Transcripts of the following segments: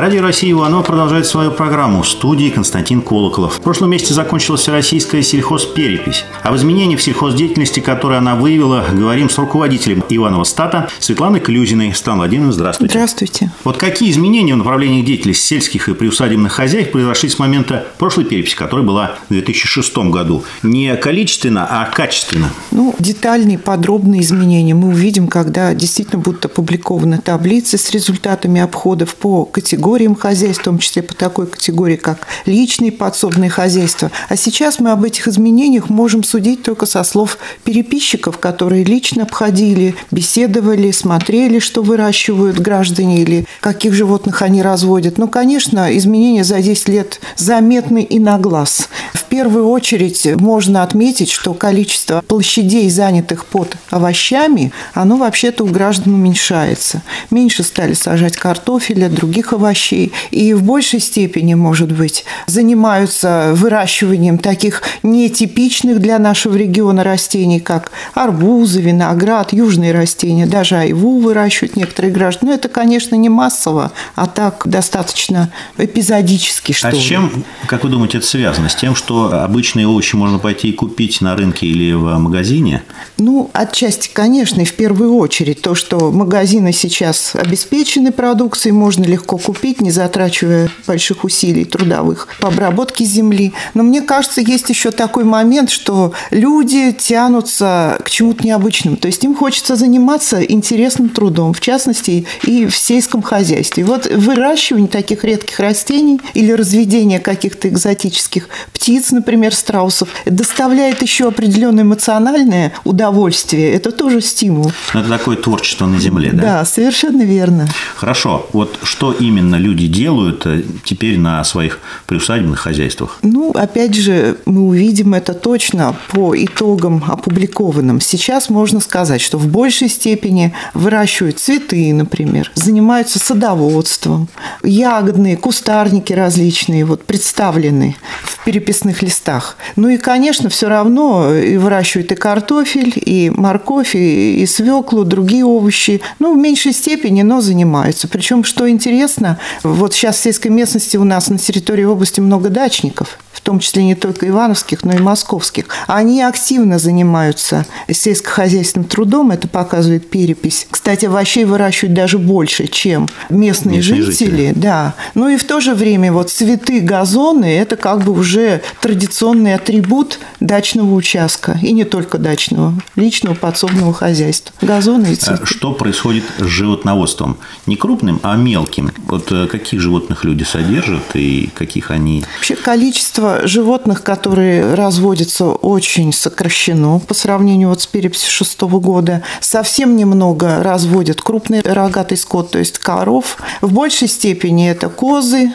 Радио России Иваново продолжает свою программу. В студии Константин Колоколов. В прошлом месяце закончилась всероссийская сельхозперепись. Об изменениях в сельхоздеятельности, которые она выявила, говорим с руководителем Иваново-Стата Светланой Клюзиной. Светлана Владимировна, здравствуйте. Здравствуйте. Вот какие изменения в направлениях деятельности сельских и приусадебных хозяйств произошли с момента прошлой переписи, которая была в 2006 году? Не количественно, а качественно. Детальные, подробные изменения мы увидим, когда действительно будут опубликованы таблицы с результатами обходов по категориям хозяйств, в том числе по такой категории, как личные подсобные хозяйства. А сейчас мы об этих изменениях можем судить только со слов переписчиков, которые лично обходили, беседовали, смотрели, что выращивают граждане или каких животных они разводят. Конечно, изменения за 10 лет заметны и на глаз. В первую очередь можно отметить, что количество площадей, занятых под овощами, оно вообще-то у граждан уменьшается. Меньше стали сажать картофеля, других овощей, и в большей степени, может быть, занимаются выращиванием таких нетипичных для нашего региона растений, как арбузы, виноград, южные растения, даже айву выращивают некоторые граждане. Но это, конечно, не массово, а так достаточно эпизодически, что ли. А с чем, как вы думаете, это связано? С тем, что обычные овощи можно пойти и купить на рынке или в магазине? Отчасти, конечно, и в первую очередь то, что магазины сейчас обеспечены продукцией, можно легко купить, не затрачивая больших усилий трудовых по обработке земли. Но мне кажется, есть еще такой момент, что люди тянутся к чему-то необычному. То есть им хочется заниматься интересным трудом, в частности, и в сельском хозяйстве. Выращивание таких редких растений или разведение каких-то экзотических птиц, например, страусов, доставляет еще определенное эмоциональное удовольствие. Это тоже стимул. Это такое творчество на земле, да? Да, совершенно верно. Хорошо. Что именно люди делают теперь на своих приусадебных хозяйствах? Опять же, мы увидим это точно по итогам опубликованным. Сейчас можно сказать, что в большей степени выращивают цветы, например, занимаются садоводством, ягодные, кустарники различные представлены в переписных листах. И, конечно, все равно выращивают и картофель, и морковь, и свеклу, другие овощи. В меньшей степени, но занимаются. Причем, что интересно, сейчас в сельской местности у нас на территории области много дачников, в том числе не только ивановских, но и московских. Они активно занимаются сельскохозяйственным трудом, это показывает перепись. Кстати, овощей выращивают даже больше, чем местные жители. Да. И в то же время цветы, газоны – это уже традиционный атрибут дачного участка. И не только дачного, личного подсобного хозяйства. Газоны и цветы. Что происходит с животноводством? Не крупным, а мелким. Каких животных люди содержат и каких они… Вообще количество животных, которые разводятся, очень сокращено по сравнению с переписью 2006 года. Совсем немного разводят крупный рогатый скот, то есть коров. В большей степени это козы.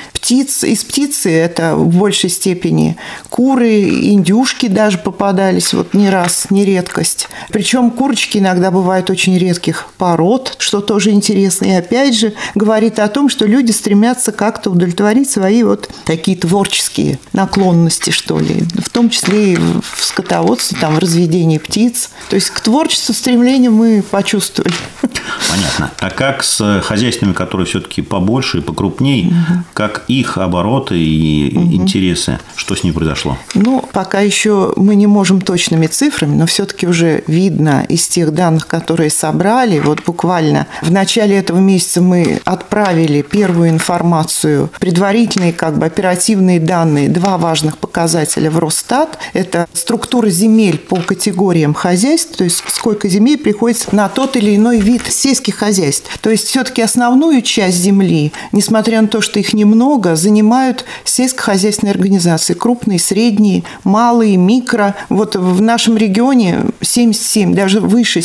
Из птицы это в большей степени куры, индюшки даже попадались, не раз, не редкость. Причем курочки иногда бывают очень редких пород, что тоже интересно. И опять же говорит о том, что люди стремятся как-то удовлетворить свои такие творческие наклонности, что ли. В том числе и в скотоводстве, в разведении птиц. То есть к творчеству стремления мы почувствовали. Понятно. А как с хозяйствами, которые все-таки побольше и покрупней, как их обороты и интересы? Что с ними произошло? Пока еще мы не можем точными цифрами, но все-таки уже видно из тех данных, которые собрали. Буквально в начале этого месяца мы отправили первую информацию, предварительные оперативные данные, 2 важных показателя в Росстат. Это структура земель по категориям хозяйств, то есть сколько земель приходится на тот или иной вид сельских хозяйств. То есть все-таки основную часть земли, несмотря на то, что их немного, занимают сельскохозяйственные организации, крупные, средние, малые, микро. В нашем регионе 77, даже выше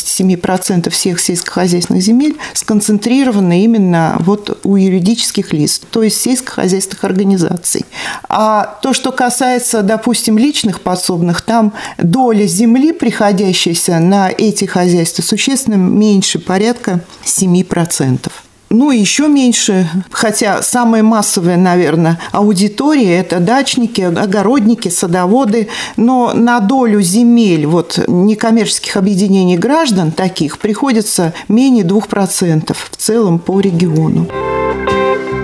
77% всех сельскохозяйственных земель сконцентрированы именно у юридических лиц, то есть сельскохозяйственных организаций. А то, что касается, допустим, личных подсобных, там доля земли, приходящаяся на эти хозяйства, существенно меньше, порядка 7%. Еще меньше, хотя самая массовая, наверное, аудитория – это дачники, огородники, садоводы, но на долю земель некоммерческих объединений граждан таких приходится менее 2% в целом по региону.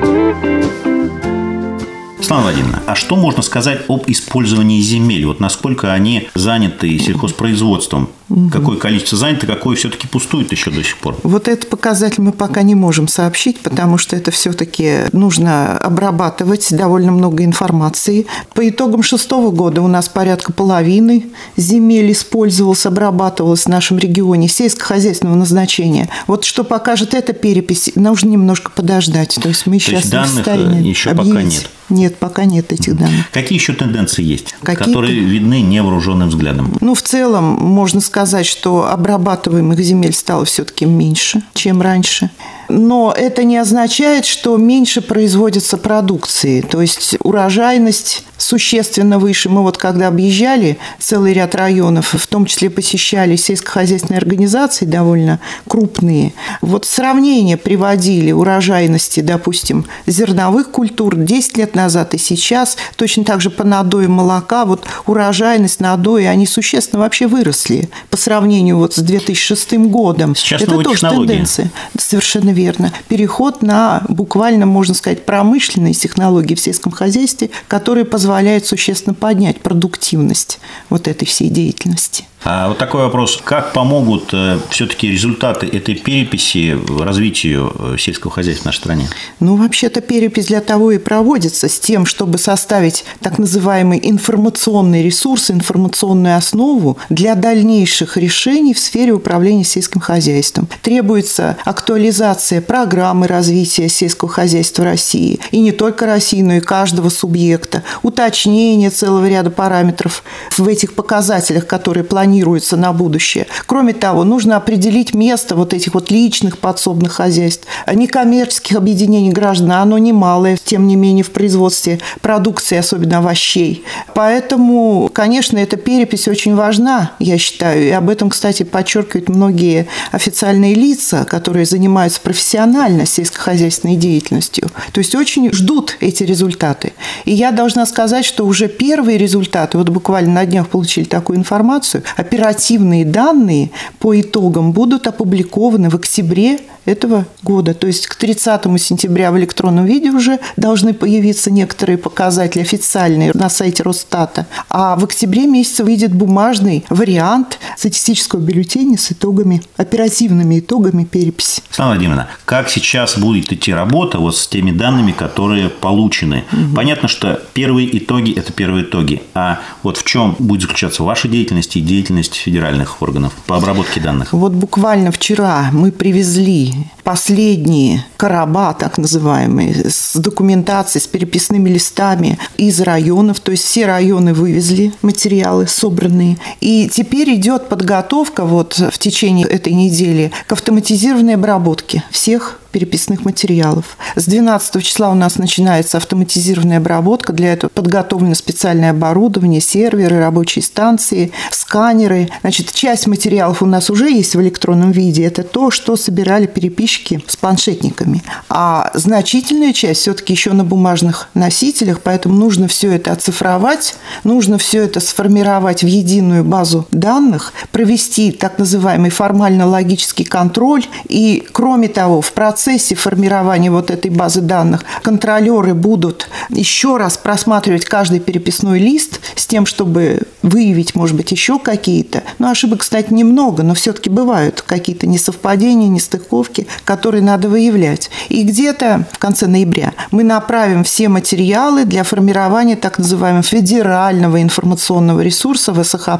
Светлана Владимировна, а что можно сказать об использовании земель? Вот насколько они заняты сельхозпроизводством? Какое количество занято, какое все-таки пустует еще до сих пор? Вот этот показатель мы пока не можем сообщить, потому что это все-таки нужно обрабатывать довольно много информации. По итогам 2006 года у нас порядка половины земель использовалось, обрабатывалось в нашем регионе сельскохозяйственного назначения. Вот что покажет эта перепись, нужно немножко подождать. То есть мы сейчас не в состоянии еще объявить. Пока нет? Нет, пока нет этих данных. Какие еще тенденции есть, которые видны невооруженным взглядом? В целом можно сказать, что обрабатываемых земель стало все-таки меньше, чем раньше. Но это не означает, что меньше производится продукции. То есть урожайность существенно выше. Мы вот когда объезжали целый ряд районов, в том числе посещали сельскохозяйственные организации довольно крупные, вот сравнение приводили урожайности, допустим, зерновых культур 10 лет назад и сейчас, точно так же по надою молока, вот урожайность, надои, они существенно вообще выросли по сравнению вот с 2006 годом. Сейчас это тоже технологии. Тенденция. Совершенно верно. Переход на буквально, можно сказать, промышленные технологии в сельском хозяйстве, которые позволяют существенно поднять продуктивность вот этой всей деятельности. А вот такой вопрос. Как помогут все-таки результаты этой переписи развитию сельского хозяйства в нашей стране? Вообще-то перепись для того и проводится, с тем, чтобы составить так называемый информационный ресурс, информационную основу для дальнейших решений в сфере управления сельским хозяйством. Требуется актуализация программы развития сельского хозяйства России. И не только России, но и каждого субъекта. Уточнение целого ряда параметров в этих показателях, которые планируются на будущее. Кроме того, нужно определить место вот этих вот личных подсобных хозяйств, некоммерческих объединений граждан, оно немалое, тем не менее, в производстве продукции, особенно овощей. Поэтому, конечно, эта перепись очень важна, я считаю, и об этом, кстати, подчеркивают многие официальные лица, которые занимаются профессионально сельскохозяйственной деятельностью. То есть очень ждут эти результаты. И я должна сказать, что уже первые результаты, вот буквально на днях получили такую информацию, оперативные данные по итогам будут опубликованы в октябре этого года. То есть к 30 сентября в электронном виде уже должны появиться некоторые показатели официальные на сайте Росстата. А в октябре месяце выйдет бумажный вариант статистического бюллетеня с итогами, оперативными итогами переписи. Светлана Владимировна, как сейчас будет идти работа вот с теми данными, которые получены? Понятно, что первые итоги – это первые итоги. А вот в чем будет заключаться ваша деятельность и деятельность федеральных органов по обработке данных? Вот буквально вчера мы привезли последние короба, так называемые, с документацией, с переписными листами из районов. То есть все районы вывезли материалы собранные. И теперь идет подготовка вот в течение этой недели к автоматизированной обработке всех переписных материалов. С 12 числа у нас начинается автоматизированная обработка. Для этого подготовлено специальное оборудование, серверы, рабочие станции, сканеры. Значит, часть материалов у нас уже есть в электронном виде. Это то, что собирали переписчики с планшетниками. А значительная часть все-таки еще на бумажных носителях, поэтому нужно все это оцифровать, нужно все это сформировать в единую базу данных, провести так называемый формально-логический контроль. И, кроме того, в процессе формирования вот этой базы данных контролеры будут еще раз просматривать каждый переписной лист с тем, чтобы выявить, может быть, еще какие-то. Ошибок, кстати, немного, но все-таки бывают какие-то несовпадения, нестыковки, которые надо выявлять. И где-то в конце ноября мы направим все материалы для формирования так называемого федерального информационного ресурса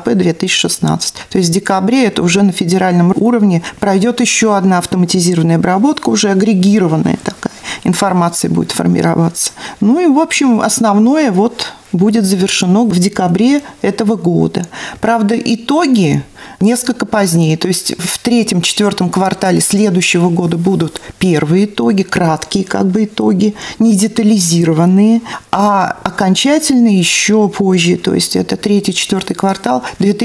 ВСХП-2016. То есть в декабре это уже на федеральном уровне пройдет еще одна автоматизированная обработка, уже агрегированная такая информация будет формироваться. И, в общем, основное будет завершено в декабре этого года. Правда, итоги несколько позднее, то есть в 3-4 квартале следующего года будут первые итоги, краткие итоги, не детализированные, а окончательные еще позже, то есть это 3-4 квартал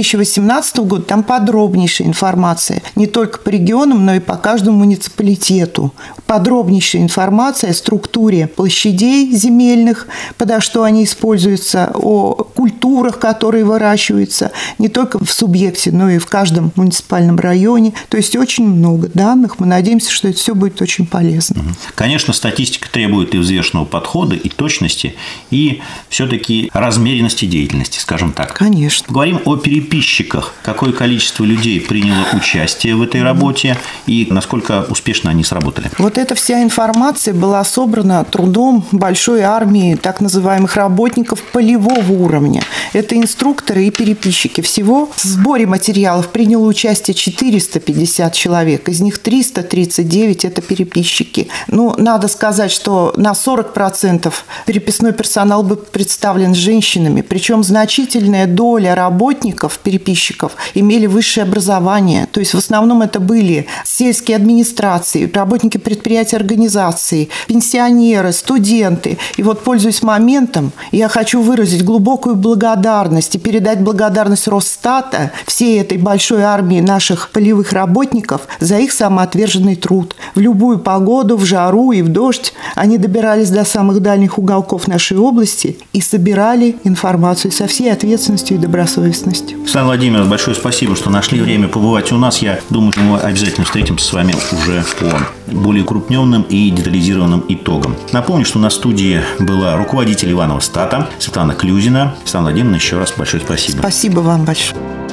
2018 года, там подробнейшая информация не только по регионам, но и по каждому муниципалитету. Подробнейшая информация о структуре площадей земельных, подо что они используются, о культурах, которые выращиваются не только в субъекте, но но и в каждом муниципальном районе. То есть очень много данных. Мы надеемся, что это все будет очень полезно. Конечно, статистика требует и взвешенного подхода, и точности, и все-таки размеренности деятельности, скажем так. Конечно. Говорим о переписчиках. Какое количество людей приняло участие в этой работе и насколько успешно они сработали? Вот эта вся информация была собрана трудом большой армии так называемых работников полевого уровня. Это инструкторы и переписчики. Всего в сборе материалов приняло участие 450 человек. Из них 339 – это переписчики. Надо сказать, что на 40% переписной персонал был представлен женщинами. Причем значительная доля работников, переписчиков, имели высшее образование. То есть в основном это были сельские администрации, работники предприятий, организаций, пенсионеры, студенты. И вот, пользуясь моментом, я хочу выразить глубокую благодарность и передать благодарность Росстата всей этой большой армии наших полевых работников за их самоотверженный труд. В любую погоду, в жару и в дождь они добирались до самых дальних уголков нашей области и собирали информацию со всей ответственностью и добросовестностью. Светлана Владимировна, большое спасибо, что нашли время побывать у нас. Я думаю, что мы обязательно встретимся с вами уже по более крупненным и детализированным итогам. Напомню, что на студии была руководитель Иванова стата Светлана Клюзина. Светлана Владимировна, еще раз большое спасибо. Спасибо вам большое.